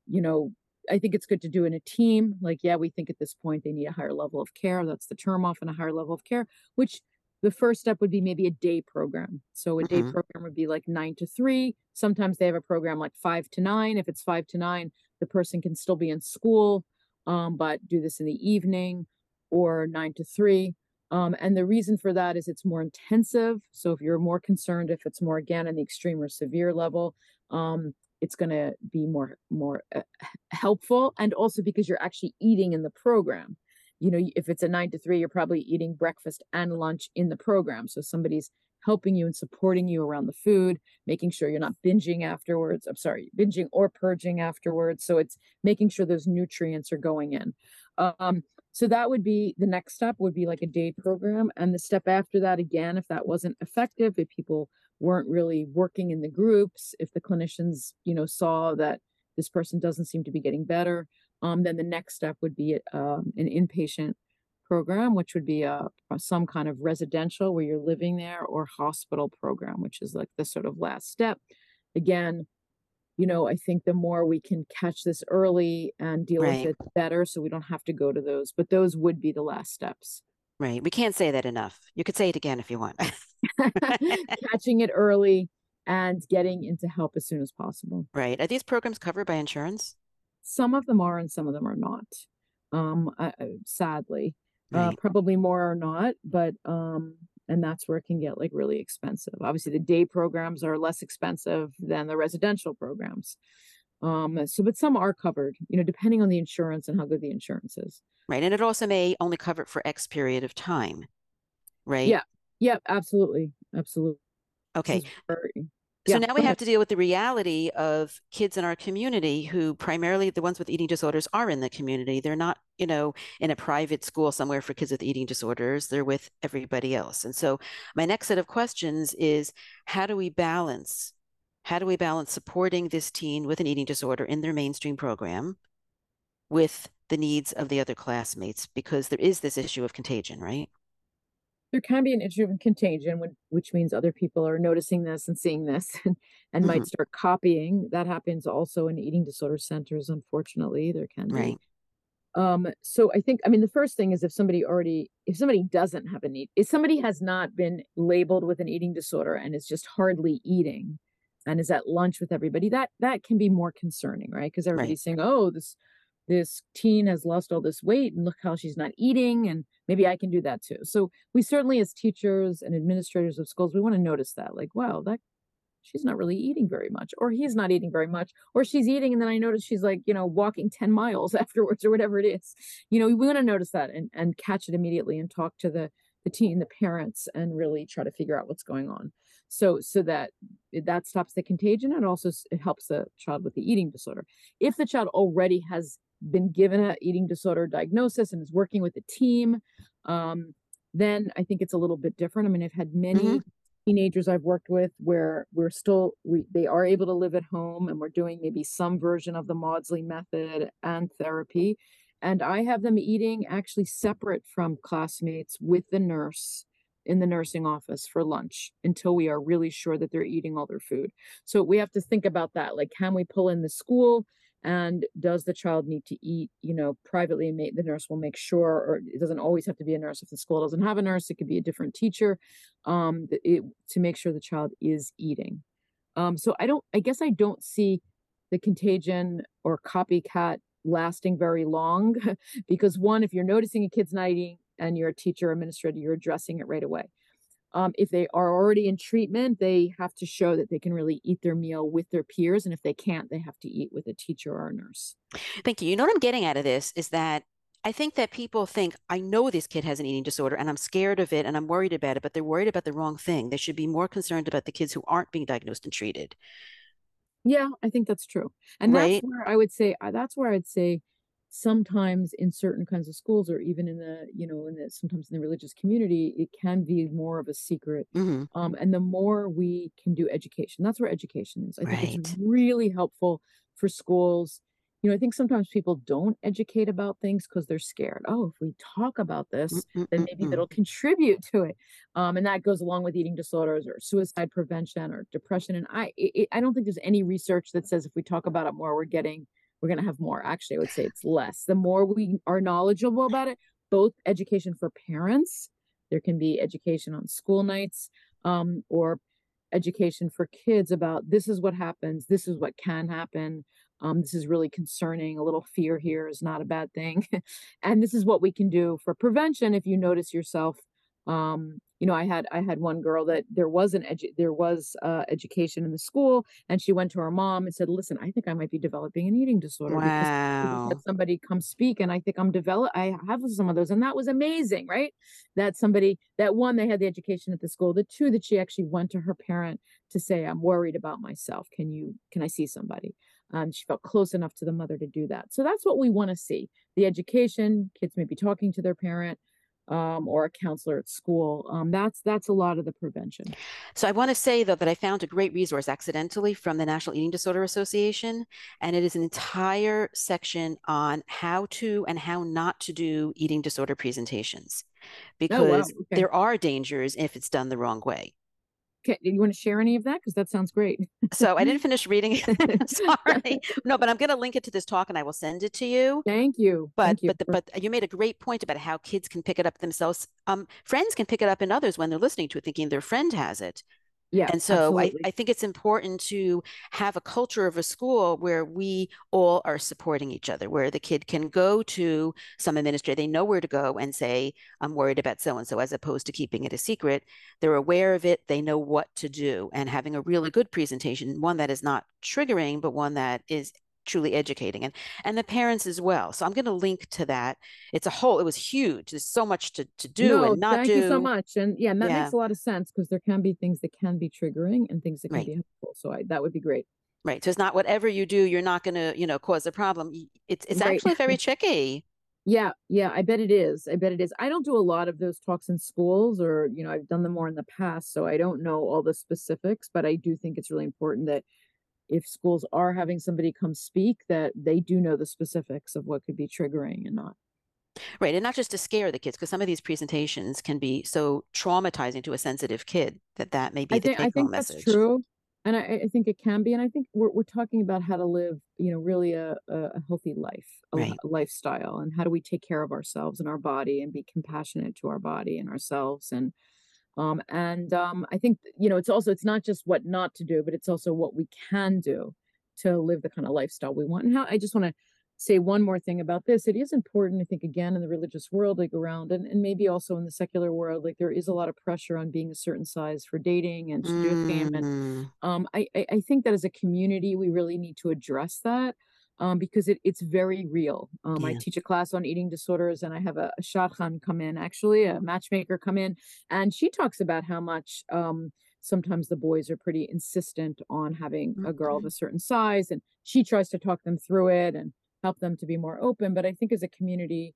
I think it's good to do in a team. Like, yeah, we think at this point they need a higher level of care. That's the term, often a higher level of care, which the first step would be maybe a day program. So a day program would be like 9 to 3. Sometimes they have a program like 5 to 9. If it's 5 to 9, the person can still be in school, but do this in the evening, or 9 to 3. And the reason for that is it's more intensive. So if you're more concerned, if it's more, again, in the extreme or severe level, it's going to be more helpful. And also because you're actually eating in the program. If it's a 9 to 3, you're probably eating breakfast and lunch in the program. So somebody's helping you and supporting you around the food, making sure you're not binging afterwards. I'm sorry, binging or purging afterwards. So it's making sure those nutrients are going in. So that would be the next step, would be like a day program. And the step after that, again, if that wasn't effective, if people weren't really working in the groups, if the clinicians, saw that this person doesn't seem to be getting better, then the next step would be an inpatient program, which would be some kind of residential where you're living there, or hospital program, which is like the sort of last step. Again, I think the more we can catch this early and deal with Right. it, better. So we don't have to go to those, but those would be the last steps. Right. We can't say that enough. You could say it again if you want. Catching it early and getting into help as soon as possible. Right. Are these programs covered by insurance? Some of them are and some of them are not. Sadly, Right. probably more are not, but and that's where it can get like really expensive. Obviously, the day programs are less expensive than the residential programs. But some are covered, depending on the insurance and how good the insurance is. Right. And it also may only cover it for X period of time. Right. Yeah. Yeah, absolutely. Absolutely. Okay. This is very So Yeah, now go we have ahead. to deal with the reality of kids in our community who primarily the ones with eating disorders are in the community. They're not, in a private school somewhere for kids with eating disorders. They're with everybody else. And so my next set of questions is how do we balance? How do we balance supporting this teen with an eating disorder in their mainstream program with the needs of the other classmates? Because there is this issue of contagion, right? There can be an issue of contagion, which means other people are noticing this and seeing this and Hmm. might start copying. That happens also in eating disorder centers, unfortunately. There can be. Right. So I think, I mean, the first thing is if somebody doesn't have a need, if somebody has not been labeled with an eating disorder and is just hardly eating and is at lunch with everybody, that can be more concerning, right? Because Right. everybody's saying, oh, this teen has lost all this weight and look how she's not eating, and maybe I can do that too. So we certainly, as teachers and administrators of schools, we want to notice that, like, wow, that she's not really eating very much, or he's not eating very much, or she's eating and then I notice she's like, walking 10 miles afterwards or whatever it is. We want to notice that and catch it immediately and talk to the teen, the parents, and really try to figure out what's going on. So that stops the contagion, and also it helps the child with the eating disorder. If the child already has been given an eating disorder diagnosis and is working with a team, then I think it's a little bit different. I mean, I've had Hmm. many teenagers I've worked with where they are able to live at home, and we're doing maybe some version of the Maudsley method and therapy. And I have them eating actually separate from classmates with the nurse in the nursing office for lunch until we are really sure that they're eating all their food. So we have to think about that. Like, can we pull in the school? And does the child need to eat, privately? And the nurse will make sure, or it doesn't always have to be a nurse. If the school doesn't have a nurse, it could be a different teacher, to make sure the child is eating. So I guess I don't see the contagion or copycat lasting very long because, one, if you're noticing a kid's not eating and you're a teacher or administrator, you're addressing it right away. If they are already in treatment, they have to show that they can really eat their meal with their peers. And if they can't, they have to eat with a teacher or a nurse. Thank you. You know what I'm getting out of this is that I think that people think, I know this kid has an eating disorder and I'm scared of it and I'm worried about it, but they're worried about the wrong thing. They should be more concerned about the kids who aren't being diagnosed and treated, Yeah, I think that's true. And right? that's where I'd say sometimes in certain kinds of schools, or even in sometimes in the religious community, it can be more of a secret. Hmm. And the more we can do education, that's where education is. I think it's Right. really helpful for schools. I think sometimes people don't educate about things because they're scared. Oh, if we talk about this, then maybe Mm-mm-mm-mm. that'll contribute to it. And that goes along with eating disorders or suicide prevention or depression. And I don't think there's any research that says if we talk about it more, we're going to have more. Actually, I would say it's less. The more we are knowledgeable about it, both education for parents, there can be education on school nights, or education for kids about this is what happens, this is what can happen. This is really concerning. A little fear here is not a bad thing. And this is what we can do for prevention if you notice yourself. I had one girl that there was education in the school, and she went to her mom and said, "Listen, I think I might be developing an eating disorder because I just had Wow. somebody come speak, and I think I have some of those." And that was amazing, right? That one, they had the education at the school. The two, that she actually went to her parent to say, "I'm worried about myself. Can I see somebody?" She felt close enough to the mother to do that. So that's what we want to see: the education, kids may be talking to their parent, or a counselor at school. That's a lot of the prevention. So I want to say, though, that I found a great resource accidentally from the National Eating Disorder Association, and it is an entire section on how to and how not to do eating disorder presentations Oh, wow. because Okay. there are dangers if it's done the wrong way. Okay. Do you want to share any of that? Because that sounds great. So I didn't finish reading it. Sorry. No, but I'm going to link it to this talk and I will send it to you. Thank you. But Thank you. but you made a great point about how kids can pick it up themselves. Friends can pick it up in others when they're listening to it, thinking their friend has it. Yeah, And so absolutely. I think it's important to have a culture of a school where we all are supporting each other, where the kid can go to some administrator, they know where to go and say, I'm worried about so and so, as opposed to keeping it a secret. They're aware of it, they know what to do, and having a really good presentation, one that is not triggering, but one that is truly educating, and the parents as well. So I'm going to link to that. It was huge. There's so much to do No, and not thank you so do. much. And yeah, and that Yeah, makes a lot of sense because there can be things that can be triggering and things that can right. be helpful. So that would be great. Right. So it's not whatever you do, you're not going to, cause a problem. It's Right. actually very tricky. Yeah, yeah, I bet it is. I bet it is. I don't do a lot of those talks in schools or, I've done them more in the past, so I don't know all the specifics, but I do think it's really important that if schools are having somebody come speak, that they do know the specifics of what could be triggering and not. Right. And not just to scare the kids, because some of these presentations can be so traumatizing to a sensitive kid that may be the I take home think that's message. true. And I think it can be. And I think we're talking about how to live, really a healthy life, Right. a lifestyle, and how do we take care of ourselves and our body and be compassionate to our body and ourselves. I think, it's not just what not to do, but it's also what we can do to live the kind of lifestyle we want. And how I just want to say one more thing about this. It is important, I think, again, in the religious world, like around, and maybe also in the secular world, like there is a lot of pressure on being a certain size for dating and shidduchim. And Mm, I think that as a community, we really need to address that. Because it's very real. I yeah. teach a class on eating disorders, and I have a shadchan come in, actually, a matchmaker come in, and she talks about how much sometimes the boys are pretty insistent on having a girl of a Mhm. certain size, and she tries to talk them through it and help them to be more open. But I think as a community,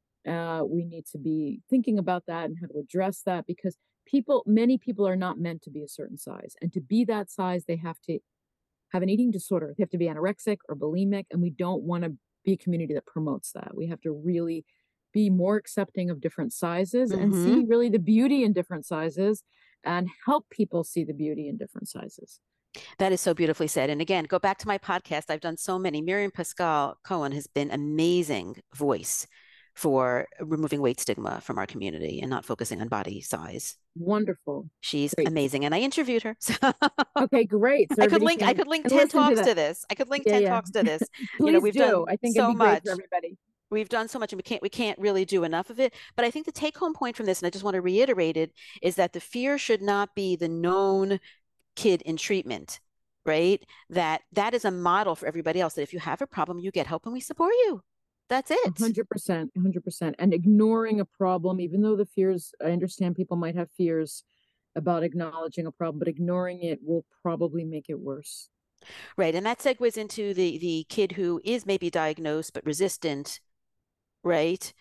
we need to be thinking about that and how to address that because many people are not meant to be a certain size, and to be that size, they have to have an eating disorder. They have to be anorexic or bulimic, and we don't want to be a community that promotes that. We have to really be more accepting of different sizes and Mhm. see really the beauty in different sizes and help people see the beauty in different sizes. That is so beautifully said. And again, go back to my podcast. I've done so many. Miriam Pascal Cohen has been amazing voice for removing weight stigma from our community and not focusing on body size. Wonderful. She's Great. amazing. And I interviewed her. So Okay, great. So everybody I can, could link can 10 listen to talks that. to this. I could link Yeah, 10 yeah. talks to this. Please We've do. done I think it'd so be great for much. everybody. We've done so much and we can't really do enough of it. But I think the take home point from this, and I just want to reiterate it, is that the fear should not be the known kid in treatment, right? That is a model for everybody else that if you have a problem, you get help and we support you. That's it. 100%, 100%. And ignoring a problem, even though the fears, I understand people might have fears about acknowledging a problem, but ignoring it will probably make it worse. Right. And that segues into the kid who is maybe diagnosed but resistant, right?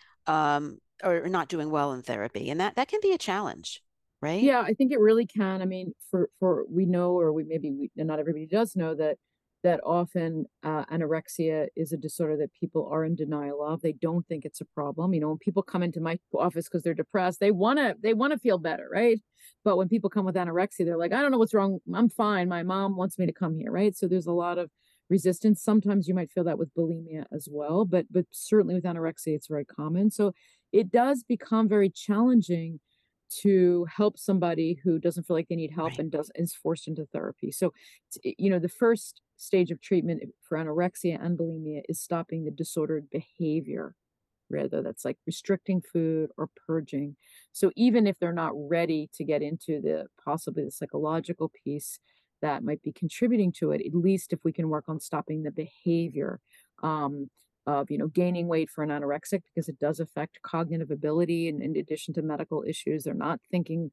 Or not doing well in therapy. And that can be a challenge, right? Yeah, I think it really can. I mean, for we know, or we maybe we not everybody does know that often anorexia is a disorder that people are in denial of. They don't think it's a problem. When people come into my office because they're depressed, they wanna feel better, right? But when people come with anorexia, they're like, I don't know what's wrong. I'm fine. My mom wants me to come here, right? So there's a lot of resistance. Sometimes you might feel that with bulimia as well, but certainly with anorexia, it's very common. So it does become very challenging to help somebody who doesn't feel like they need help Right. and does is forced into therapy. So, the first stage of treatment for anorexia and bulimia is stopping the disordered behavior, rather that's like restricting food or purging. So even if they're not ready to get into the possibly the psychological piece that might be contributing to it, at least if we can work on stopping the behavior um, of gaining weight for an anorexic because it does affect cognitive ability, and in addition to medical issues, they're not thinking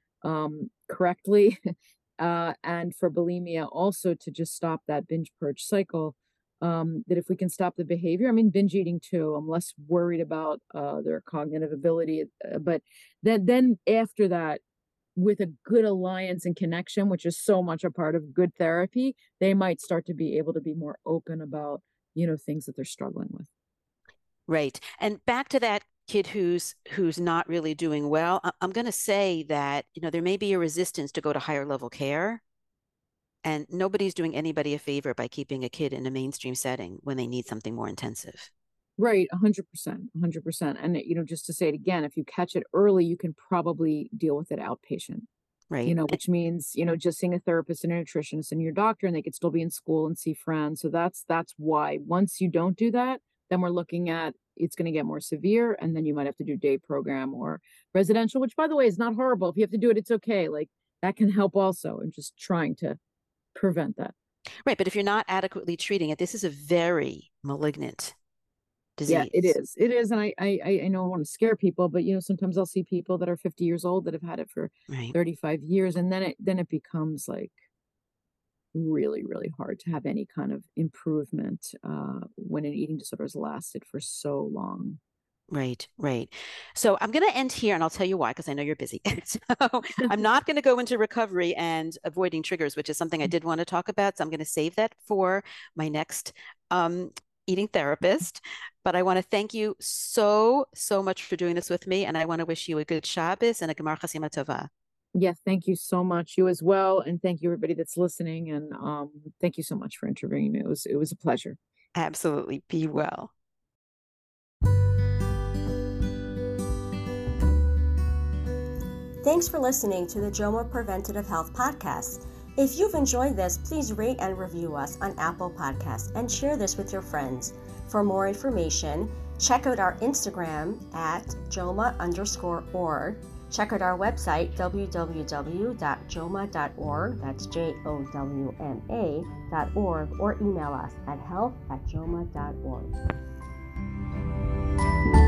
correctly. And for bulimia, also to just stop that binge purge cycle. That if we can stop the behavior, I mean, binge eating too, I'm less worried about their cognitive ability. But then after that, with a good alliance and connection, which is so much a part of good therapy, they might start to be able to be more open about, things that they're struggling with. Right. And back to that kid who's not really doing well, I'm going to say that, there may be a resistance to go to higher level care. And nobody's doing anybody a favor by keeping a kid in a mainstream setting when they need something more intensive. Right, 100%, 100%. And, just to say it again, if you catch it early, you can probably deal with it outpatient, Right. which means, just seeing a therapist and a nutritionist and your doctor, and they could still be in school and see friends. So that's why once you don't do that, then we're looking at it's going to get more severe. And then you might have to do day program or residential, which by the way is not horrible. If you have to do it, it's okay. Like that can help also. And just trying to prevent that. Right. But if you're not adequately treating it, this is a very malignant Yeah, it disease. is. It is. And I don't want to scare people, but sometimes I'll see people that are 50 years old that have had it for Right. 35 years, and then it becomes like really, really hard to have any kind of improvement when an eating disorder has lasted for so long. Right, right. So I'm going to end here and I'll tell you why, because I know you're busy. So I'm not going to go into recovery and avoiding triggers, which is something I did want to talk about. So I'm going to save that for my next um, eating therapist. But I want to thank you so, so much for doing this with me. And I want to wish you a good Shabbos and a Gemar Chasima Tova. Yes, thank you so much. You as well, and thank you everybody that's listening. And thank you so much for interviewing me. It was a pleasure. Absolutely. Be well. Thanks for listening to the JOMA Preventative Health Podcast. If you've enjoyed this, please rate and review us on Apple Podcasts and share this with your friends. For more information, check out our Instagram at JOMA_org. Check out our website, www.joma.org, that's JOWMA.org, or email us at health@joma.org.